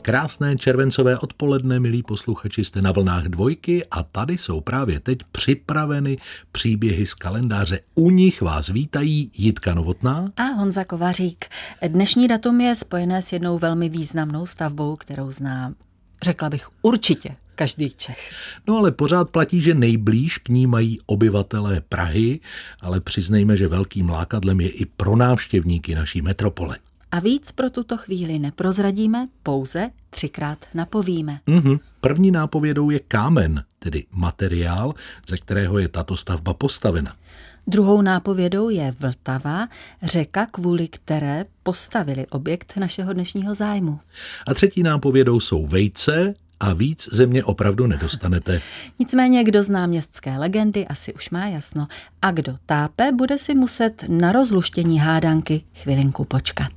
Krásné červencové odpoledne, milí posluchači, jste na vlnách Dvojky a tady jsou právě teď připraveny příběhy z kalendáře. U nich vás vítají Jitka Novotná a Honza Kovařík. Dnešní datum je spojené s jednou velmi významnou stavbou, kterou znám, řekla bych určitě, každý Čech. No ale pořád platí, že nejblíž k ní mají obyvatelé Prahy, ale přiznejme, že velkým lákadlem je i pro návštěvníky naší metropole. A víc pro tuto chvíli neprozradíme, pouze 3krát napovíme. První nápovědou je kámen, tedy materiál, ze kterého je tato stavba postavena. Druhou nápovědou je Vltava, řeka, kvůli které postavili objekt našeho dnešního zájmu. A třetí nápovědou jsou vejce a víc země opravdu nedostanete. Nicméně, kdo zná městské legendy, asi už má jasno. A kdo tápe, bude si muset na rozluštění hádanky chvilinku počkat.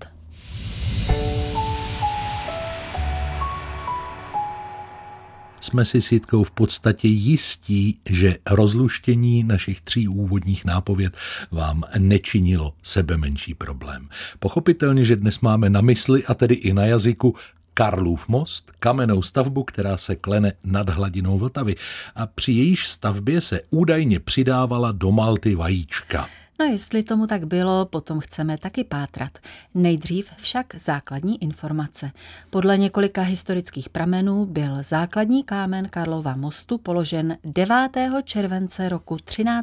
Jsme si s Jitkou v podstatě jistí, že rozluštění našich 3 úvodních nápověd vám nečinilo sebemenší problém. Pochopitelně, že dnes máme na mysli a tedy i na jazyku Karlův most, kamennou stavbu, která se klene nad hladinou Vltavy a při jejíž stavbě se údajně přidávala do malty vajíčka. No jestli tomu tak bylo, potom chceme taky pátrat. Nejdřív však základní informace. Podle několika historických pramenů byl základní kámen Karlova mostu položen 9. července roku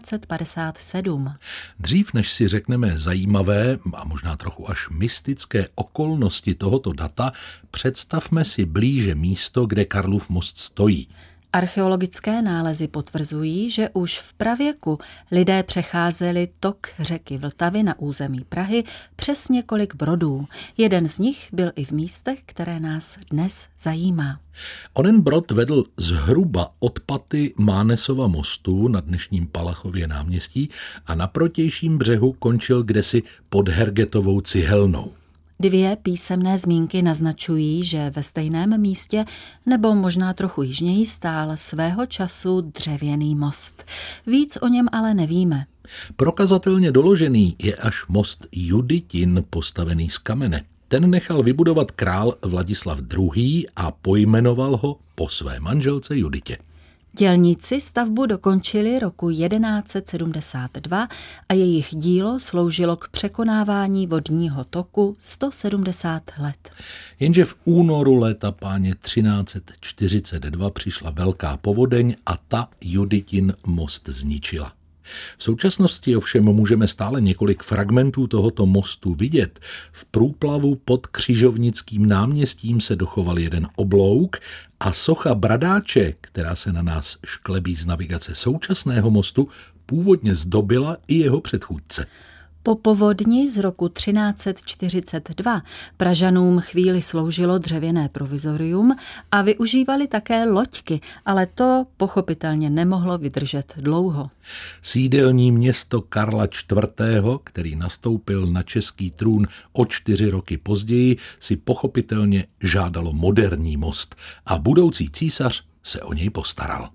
1357. Dřív než si řekneme zajímavé a možná trochu až mystické okolnosti tohoto data, představme si blíže místo, kde Karlův most stojí. Archeologické nálezy potvrzují, že už v pravěku lidé přecházeli tok řeky Vltavy na území Prahy přes několik brodů. Jeden z nich byl i v místech, které nás dnes zajímá. Onen brod vedl zhruba od paty Mánesova mostu na dnešním Palachově náměstí a na protějším břehu končil kdesi pod Hergetovou cihelnou. 2 písemné zmínky naznačují, že ve stejném místě nebo možná trochu jižněji stál svého času dřevěný most. Víc o něm ale nevíme. Prokazatelně doložený je až most Juditin, postavený z kamene. Ten nechal vybudovat král Vladislav II. A pojmenoval ho po své manželce Juditě. Dělníci stavbu dokončili roku 1172 a jejich dílo sloužilo k překonávání vodního toku 170 let. Jenže v únoru léta páně 1342 přišla velká povodeň a ta Juditin most zničila. V současnosti ovšem můžeme stále několik fragmentů tohoto mostu vidět. V průplavu pod Křižovnickým náměstím se dochoval jeden oblouk a socha Bradáče, která se na nás šklebí z navigace současného mostu, původně zdobila i jeho předchůdce. Po povodni z roku 1342 Pražanům chvíli sloužilo dřevěné provizorium a využívali také loďky, ale to pochopitelně nemohlo vydržet dlouho. Sídelní město Karla IV., který nastoupil na český trůn o 4 roky později, si pochopitelně žádalo moderní most a budoucí císař se o něj postaral.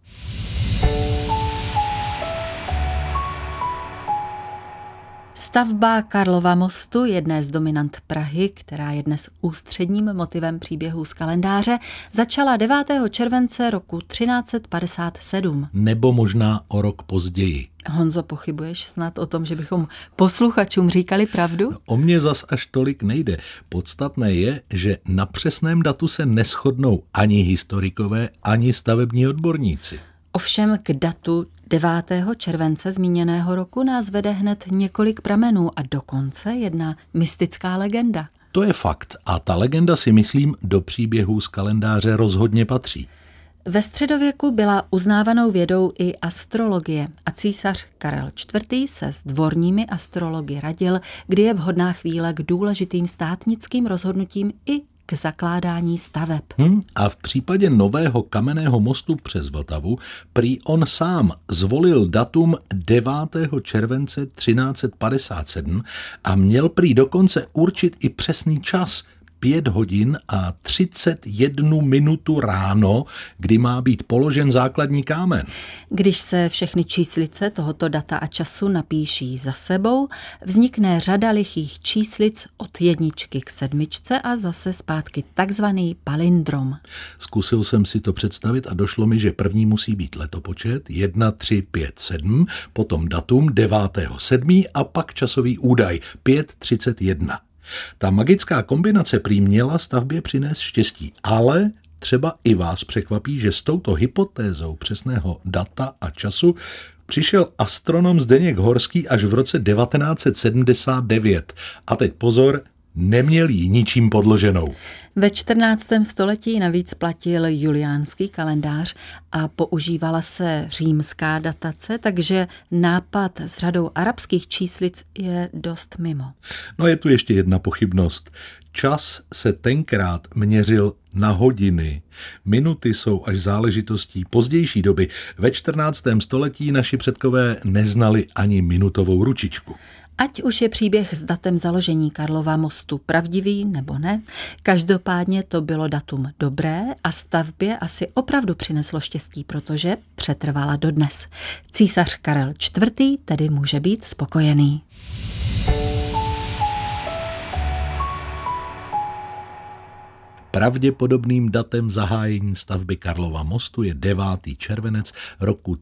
Stavba Karlova mostu, jedné z dominant Prahy, která je dnes ústředním motivem příběhů z kalendáře, začala 9. července roku 1357. Nebo možná o rok později. Honzo, pochybuješ snad o tom, že bychom posluchačům říkali pravdu? No, o mě zas až tolik nejde. Podstatné je, že na přesném datu se neshodnou ani historikové, ani stavební odborníci. Ovšem k datu 9. července zmíněného roku nás vede hned několik pramenů a dokonce jedna mystická legenda. To je fakt a ta legenda si myslím do příběhů z kalendáře rozhodně patří. Ve středověku byla uznávanou vědou i astrologie a císař Karel IV. Se s dvorními astrology radil, kdy je vhodná chvíle k důležitým státnickým rozhodnutím i k zakládání staveb. A v případě nového kamenného mostu přes Vltavu prý on sám zvolil datum 9. července 1357 a měl prý dokonce určit i přesný čas, 5 hodin a 31 minutu ráno, kdy má být položen základní kámen. Když se všechny číslice tohoto data a času napíší za sebou, vznikne řada lichých číslic od 1 k 7 a zase zpátky, takzvaný palindrom. Zkusil jsem si to představit a došlo mi, že první musí být letopočet 1, 3, 5, 7, potom datum 9.7. a pak časový údaj 5:31. Ta magická kombinace prý měla stavbě přinést štěstí, ale třeba i vás překvapí, že s touto hypotézou přesného data a času přišel astronom Zdeněk Horský až v roce 1979. A teď pozor, neměl ji ničím podloženou. Ve 14. století navíc platil juliánský kalendář a používala se římská datace, takže nápad s řadou arabských číslic je dost mimo. No je tu ještě jedna pochybnost. Čas se tenkrát měřil na hodiny. Minuty jsou až záležitostí pozdější doby. Ve 14. století naši předkové neznali ani minutovou ručičku. Ať už je příběh s datem založení Karlova mostu pravdivý nebo ne, každopádně to bylo datum dobré a stavbě asi opravdu přineslo štěstí, protože přetrvala dodnes. Císař Karel IV. Tedy může být spokojený. Pravděpodobným datem zahájení stavby Karlova mostu je 9. červenec roku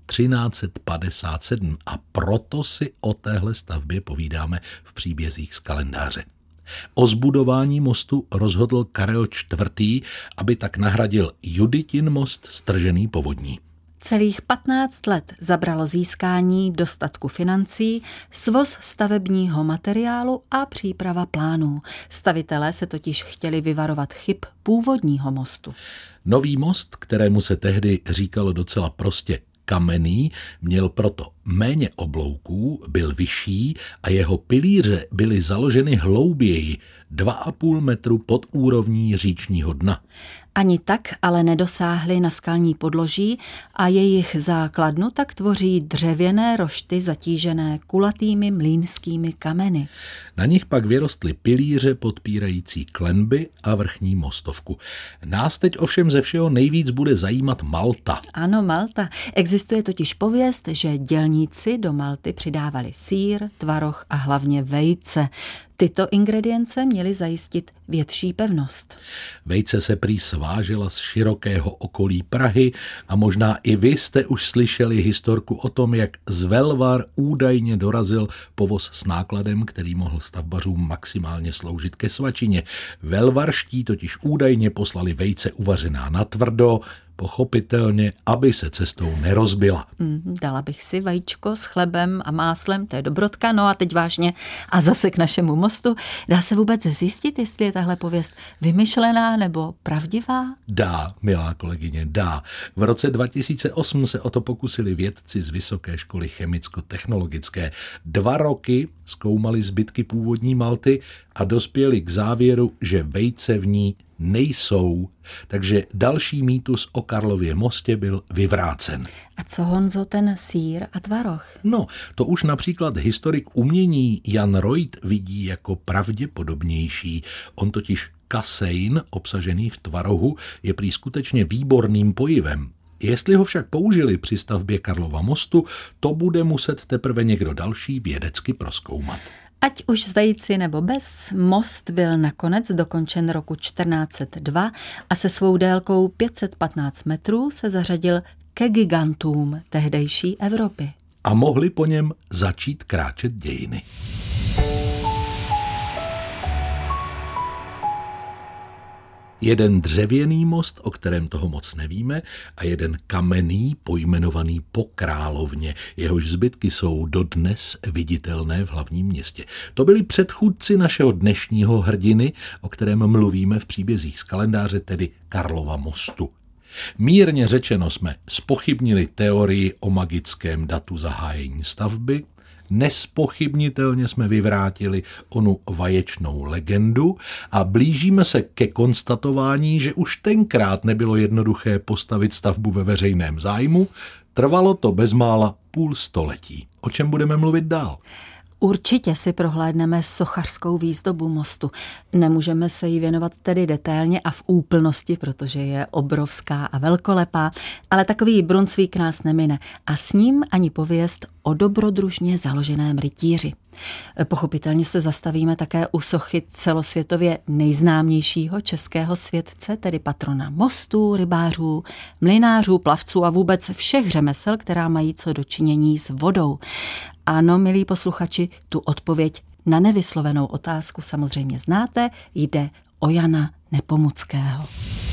1357 a proto si o téhle stavbě povídáme v příbězích z kalendáře. O zbudování mostu rozhodl Karel IV., aby tak nahradil Juditin most stržený povodní. Celých 15 let zabralo získání dostatku financí, svoz stavebního materiálu a příprava plánů. Stavitelé se totiž chtěli vyvarovat chyb původního mostu. Nový most, kterému se tehdy říkalo docela prostě kamenný, měl proto méně oblouků, byl vyšší a jeho pilíře byly založeny hlouběji, 2,5 metru pod úrovní říčního dna. Ani tak ale nedosáhly na skalní podloží a jejich základnu tak tvoří dřevěné rošty zatížené kulatými mlýnskými kameny. Na nich pak vyrostly pilíře podpírající klenby a vrchní mostovku. Nás teď ovšem ze všeho nejvíc bude zajímat Malta. Ano, Malta. Existuje totiž pověst, že dělníci do Malty přidávali sýr, tvaroh a hlavně vejce. Tyto ingredience měly zajistit větší pevnost. Vejce se prý svážela z širokého okolí Prahy a možná i vy jste už slyšeli historku o tom, jak z Velvar údajně dorazil povoz s nákladem, který mohl stavbařům maximálně sloužit ke svačině. Velvarští totiž údajně poslali vejce uvařená natvrdo, pochopitelně, aby se cestou nerozbila. Dala bych si vajíčko s chlebem a máslem, to je dobrotka. No a teď vážně a zase k našemu mostu. Dá se vůbec zjistit, jestli je tahle pověst vymyšlená nebo pravdivá? Dá, milá kolegyně, dá. V roce 2008 se o to pokusili vědci z Vysoké školy chemicko-technologické. 2 roky zkoumali zbytky původní Malty a dospěli k závěru, že vejce v ní nejsou. Takže další mýtus o Karlově mostě byl vyvrácen. A co, Honzo, ten sýr a tvaroh? No, to už například historik umění Jan Reut vidí jako pravděpodobnější. On totiž kasein, obsažený v tvarohu, je prý skutečně výborným pojivem. Jestli ho však použili při stavbě Karlova mostu, to bude muset teprve někdo další vědecky prozkoumat. Ať už s vejci nebo bez, most byl nakonec dokončen roku 1402 a se svou délkou 515 metrů se zařadil ke gigantům tehdejší Evropy. A mohli po něm začít kráčet dějiny. Jeden dřevěný most, o kterém toho moc nevíme, a jeden kamenný, pojmenovaný po královně. Jehož zbytky jsou dodnes viditelné v hlavním městě. To byli předchůdci našeho dnešního hrdiny, o kterém mluvíme v příbězích z kalendáře, tedy Karlova mostu. Mírně řečeno jsme zpochybnili teorii o magickém datu zahájení stavby, nespochybnitelně jsme vyvrátili onu vaječnou legendu a blížíme se ke konstatování, že už tenkrát nebylo jednoduché postavit stavbu ve veřejném zájmu, trvalo to bezmála půl století. O čem budeme mluvit dál? Určitě si prohlédneme sochařskou výzdobu mostu. Nemůžeme se jí věnovat tedy detailně a v úplnosti, protože je obrovská a velkolepá, ale takový Brunsvík nás nemine a s ním ani pověst o dobrodružně založeném rytíři. Pochopitelně se zastavíme také u sochy celosvětově nejznámějšího českého světce, tedy patrona mostů, rybářů, mlynářů, plavců a vůbec všech řemesel, která mají co dočinění s vodou. Ano, milí posluchači, tu odpověď na nevyslovenou otázku samozřejmě znáte, jde o Jana Nepomuckého.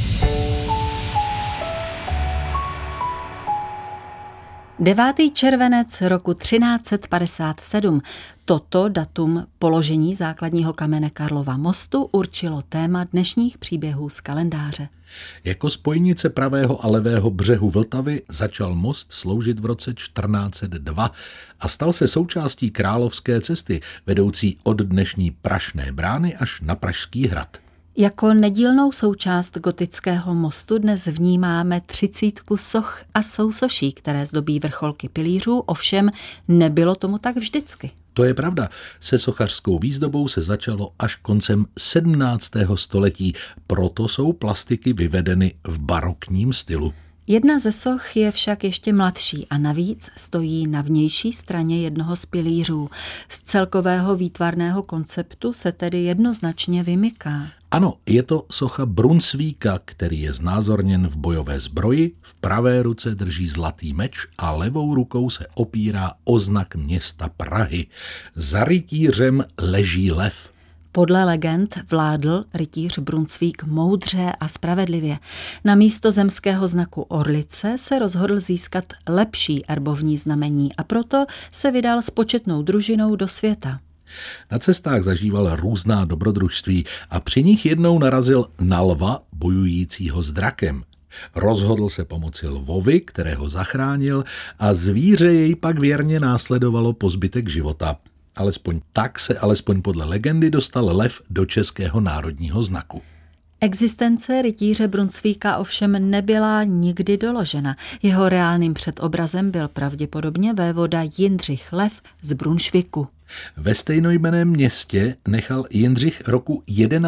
Devátý červenec roku 1357. Toto datum položení základního kamene Karlova mostu určilo téma dnešních příběhů z kalendáře. Jako spojnice pravého a levého břehu Vltavy začal most sloužit v roce 1402 a stal se součástí královské cesty, vedoucí od dnešní Prašné brány až na Pražský hrad. Jako nedílnou součást gotického mostu dnes vnímáme 30 soch a sousoší, které zdobí vrcholky pilířů, ovšem nebylo tomu tak vždycky. To je pravda, se sochařskou výzdobou se začalo až koncem 17. století, proto jsou plastiky vyvedeny v barokním stylu. Jedna ze soch je však ještě mladší a navíc stojí na vnější straně jednoho z pilířů. Z celkového výtvarného konceptu se tedy jednoznačně vymyká. Ano, je to socha Brunsvíka, který je znázorněn v bojové zbroji, v pravé ruce drží zlatý meč a levou rukou se opírá o znak města Prahy. Za rytířem leží lev. Podle legend vládl rytíř Brunsvík moudře a spravedlivě. Na místo zemského znaku orlice se rozhodl získat lepší erbovní znamení a proto se vydal s početnou družinou do světa. Na cestách zažíval různá dobrodružství a při nich jednou narazil na lva bojujícího s drakem. Rozhodl se pomoci lvovi, kterého zachránil, a zvíře jej pak věrně následovalo po zbytek života. Alespoň podle legendy dostal lev do českého národního znaku. Existence rytíře Brunsvíka ovšem nebyla nikdy doložena. Jeho reálným předobrazem byl pravděpodobně vévoda Jindřich Lev z Brunšviku. Ve stejnojmenném městě nechal Jindřich roku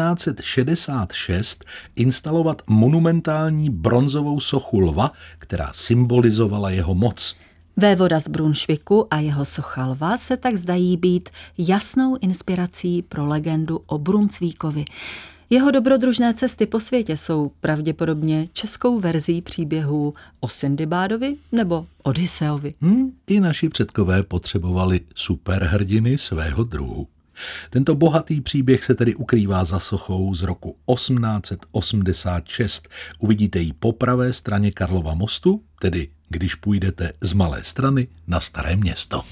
1166 instalovat monumentální bronzovou sochu lva, která symbolizovala jeho moc. Vévoda z Brunšviku a jeho socha lva se tak zdají být jasnou inspirací pro legendu o Brunsvíkovi. Jeho dobrodružné cesty po světě jsou pravděpodobně českou verzí příběhů o Sindibádovi nebo Odysseovi. I naši předkové potřebovali superhrdiny svého druhu. Tento bohatý příběh se tedy ukrývá za sochou z roku 1886. Uvidíte ji po pravé straně Karlova mostu, tedy když půjdete z Malé Strany na Staré Město.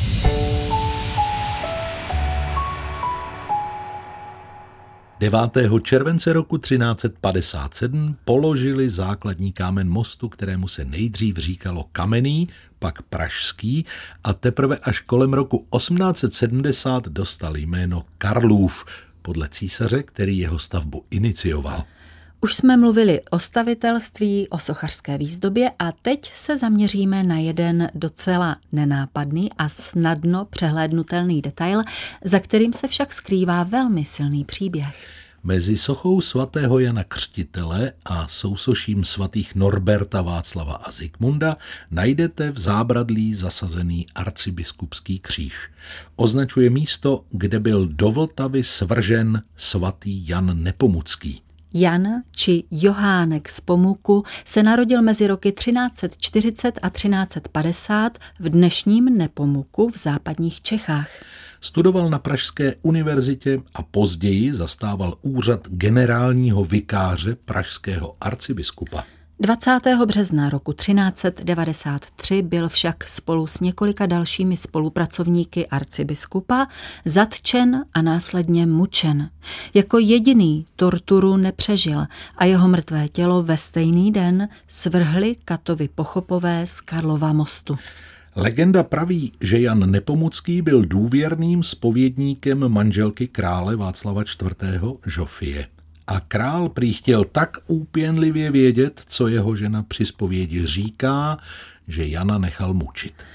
Devátého července roku 1357 položili základní kámen mostu, kterému se nejdřív říkalo Kamenný, pak Pražský a teprve až kolem roku 1870 dostal jméno Karlův podle císaře, který jeho stavbu inicioval. Už jsme mluvili o stavitelství, o sochařské výzdobě a teď se zaměříme na jeden docela nenápadný a snadno přehlédnutelný detail, za kterým se však skrývá velmi silný příběh. Mezi sochou svatého Jana Křtitele a sousoším svatých Norberta, Václava a Zikmunda najdete v zábradlí zasazený arcibiskupský kříž. Označuje místo, kde byl do Vltavy svržen svatý Jan Nepomucký. Jan či Johánek z Pomuku se narodil mezi roky 1340 a 1350 v dnešním Nepomuku v západních Čechách. Studoval na Pražské univerzitě a později zastával úřad generálního vikáře pražského arcibiskupa. 20. března roku 1393 byl však spolu s několika dalšími spolupracovníky arcibiskupa zatčen a následně mučen. Jako jediný torturu nepřežil a jeho mrtvé tělo ve stejný den svrhli katovi Pochopové z Karlova mostu. Legenda praví, že Jan Nepomucký byl důvěrným zpovědníkem manželky krále Václava IV. Žofie. A král prý chtěl tak úpěnlivě vědět, co jeho žena při zpovědi říká, že Jana nechal mučit.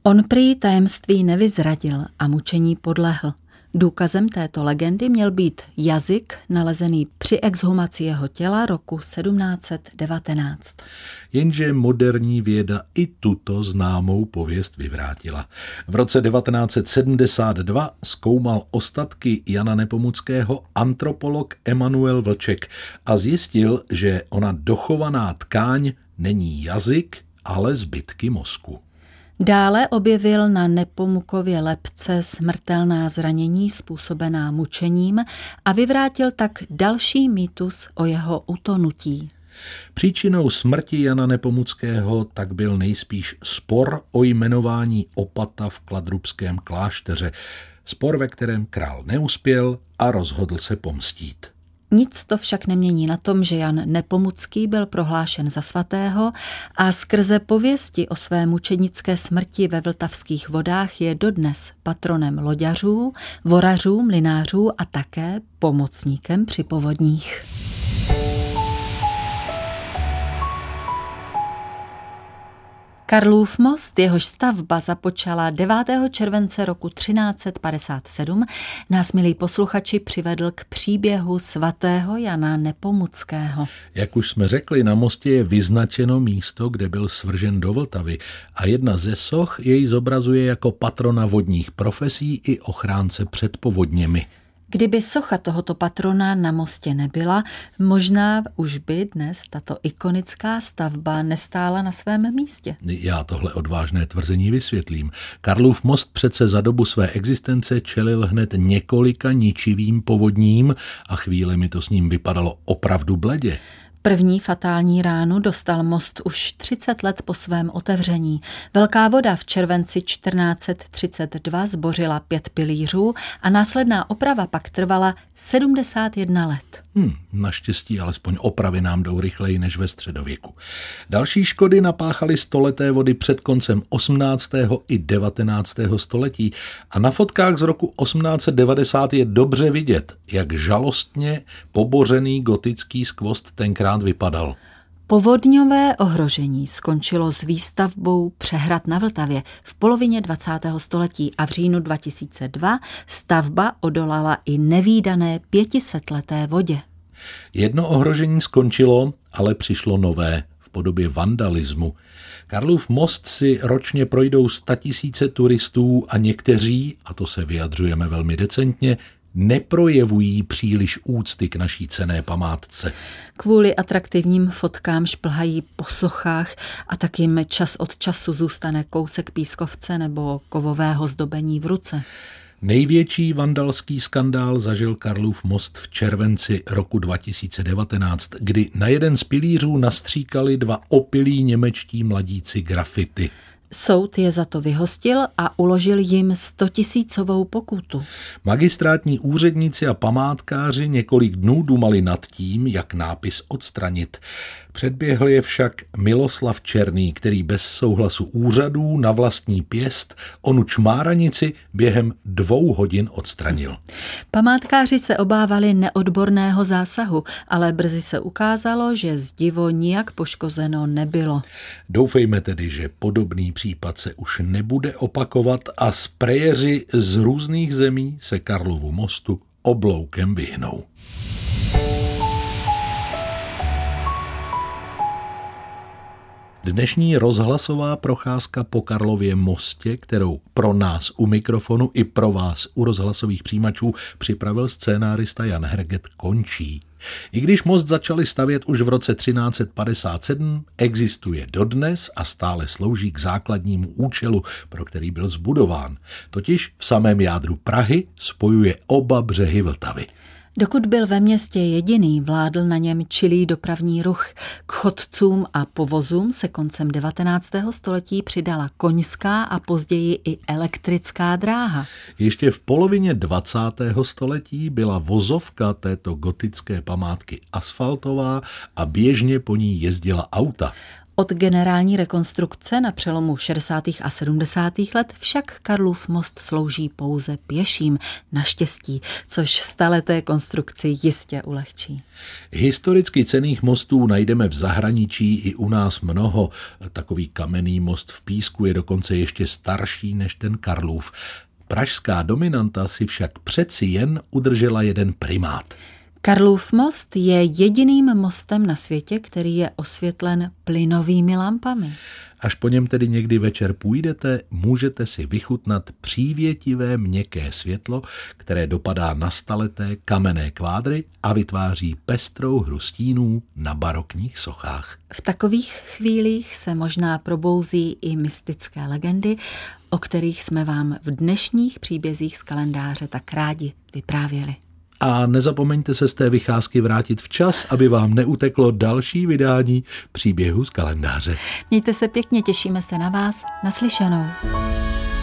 On prý tajemství nevyzradil a mučení podlehl. Důkazem této legendy měl být jazyk nalezený při exhumaci jeho těla roku 1719. Jenže moderní věda i tuto známou pověst vyvrátila. V roce 1972 zkoumal ostatky Jana Nepomuckého antropolog Emanuel Vlček a zjistil, že ona dochovaná tkáň není jazyk, ale zbytky mozku. Dále objevil na Nepomukově lebce smrtelná zranění způsobená mučením a vyvrátil tak další mýtus o jeho utonutí. Příčinou smrti Jana Nepomuckého tak byl nejspíš spor o jmenování opata v Kladrubském klášteře. Spor, ve kterém král neuspěl a rozhodl se pomstít. Nic to však nemění na tom, že Jan Nepomucký byl prohlášen za svatého a skrze pověsti o své mučednické smrti ve vltavských vodách je dodnes patronem loďařů, vorařů, mlynářů a také pomocníkem při povodních. Karlův most, jehož stavba započala 9. července roku 1357, nás, milí posluchači, přivedl k příběhu svatého Jana Nepomuckého. Jak už jsme řekli, na mostě je vyznačeno místo, kde byl svržen do Vltavy a jedna ze soch jej zobrazuje jako patrona vodních profesí i ochránce před povodněmi. Kdyby socha tohoto patrona na mostě nebyla, možná už by dnes tato ikonická stavba nestála na svém místě. Já tohle odvážné tvrzení vysvětlím. Karlův most přece za dobu své existence čelil hned několika ničivým povodním a chvílemi to s ním vypadalo opravdu bledě. První fatální ránu dostal most už 30 let po svém otevření. Velká voda v červenci 1432 zbořila 5 pilířů a následná oprava pak trvala 71 let. Naštěstí alespoň opravy nám jdou rychleji než ve středověku. Další škody napáchaly stoleté vody před koncem 18. i 19. století a na fotkách z roku 1890 je dobře vidět, jak žalostně pobořený gotický skvost tenkrát vypadal. Povodňové ohrožení skončilo s výstavbou přehrad na Vltavě v polovině 20. století a v říjnu 2002 stavba odolala i nevídané 500leté vodě. Jedno ohrožení skončilo, ale přišlo nové v podobě vandalismu. Karlův most si ročně projdou 100 000 turistů a někteří, a to se vyjadřujeme velmi decentně, neprojevují příliš úcty k naší cenné památce. Kvůli atraktivním fotkám šplhají po sochách a tak jim čas od času zůstane kousek pískovce nebo kovového zdobení v ruce. Největší vandalský skandál zažil Karlův most v červenci roku 2019, kdy na jeden z pilířů nastříkali 2 opilí němečtí mladíci grafity. Soud je za to vyhostil a uložil jim 100 000 pokutu. Magistrátní úředníci a památkáři několik dnů dumali nad tím, jak nápis odstranit. Předběhl je však Miloslav Černý, který bez souhlasu úřadů na vlastní pěst onu čmáranici během 2 hodin odstranil. Památkáři se obávali neodborného zásahu, ale brzy se ukázalo, že zdivo nijak poškozeno nebylo. Doufejme tedy, že podobný případ se už nebude opakovat a sprejeři z různých zemí se Karlovu mostu obloukem vyhnou. Dnešní rozhlasová procházka po Karlově mostě, kterou pro nás u mikrofonu i pro vás u rozhlasových přijímačů připravil scénárista Jan Herget, končí. I když most začali stavět už v roce 1357, existuje dodnes a stále slouží k základnímu účelu, pro který byl zbudován. Totiž v samém jádru Prahy spojuje oba břehy Vltavy. Dokud byl ve městě jediný, vládl na něm čilý dopravní ruch. K chodcům a povozům se koncem 19. století přidala koňská a později i elektrická dráha. Ještě v polovině 20. století byla vozovka této gotické památky asfaltová a běžně po ní jezdila auta. Od generální rekonstrukce na přelomu 60. a 70. let však Karlův most slouží pouze pěším, naštěstí, což staleté konstrukci jistě ulehčí. Historicky cenných mostů najdeme v zahraničí i u nás mnoho. Takový kamenný most v Písku je dokonce ještě starší než ten Karlův. Pražská dominanta si však přeci jen udržela jeden primát. Karlův most je jediným mostem na světě, který je osvětlen plynovými lampami. Až po něm tedy někdy večer půjdete, můžete si vychutnat přívětivé měkké světlo, které dopadá na staleté kamenné kvádry a vytváří pestrou hru stínů na barokních sochách. V takových chvílích se možná probouzí i mystické legendy, o kterých jsme vám v dnešních příbězích z kalendáře tak rádi vyprávěli. A nezapomeňte se z té vycházky vrátit včas, aby vám neuteklo další vydání příběhu z kalendáře. Mějte se pěkně, těšíme se na vás. Naslyšenou.